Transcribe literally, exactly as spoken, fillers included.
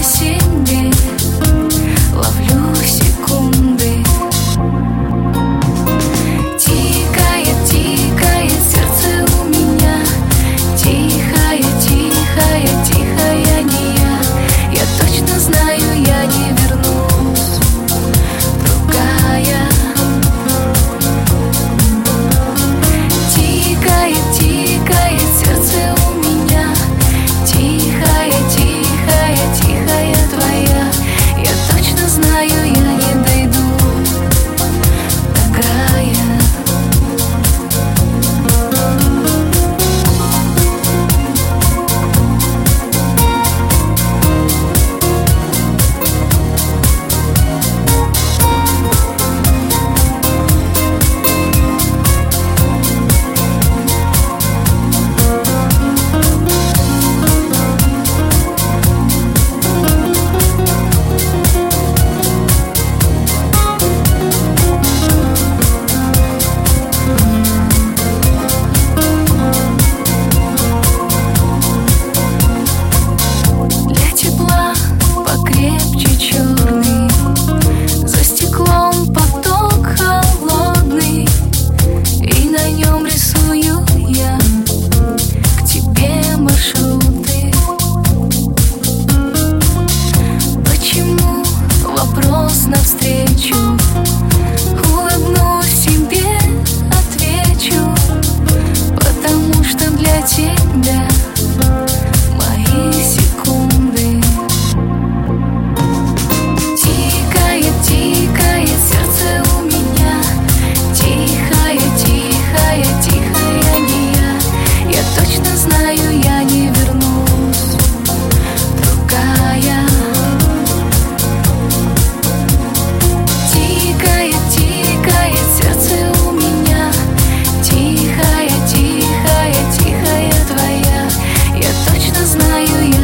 себе ловлю секунды. Тикает, тикает сердце у меня, тихая, тихая, тихая не я. Я точно знаю, я не вернусь, другая. Тикает, тикает сердце у меня, тихая, тихая, тихая твоя. Я точно знаю, я не дойду до края. Навстречу улыбнусь себе, отвечу, потому что для тебя мои секунды. Тикает, тикает сердце у меня, тихая, тихая, тихая не я. Я точно знаю, я не вернусь, другая. Тикает, тикает сердце у меня, тихая, тихая, тихая твоя. Я точно знаю, я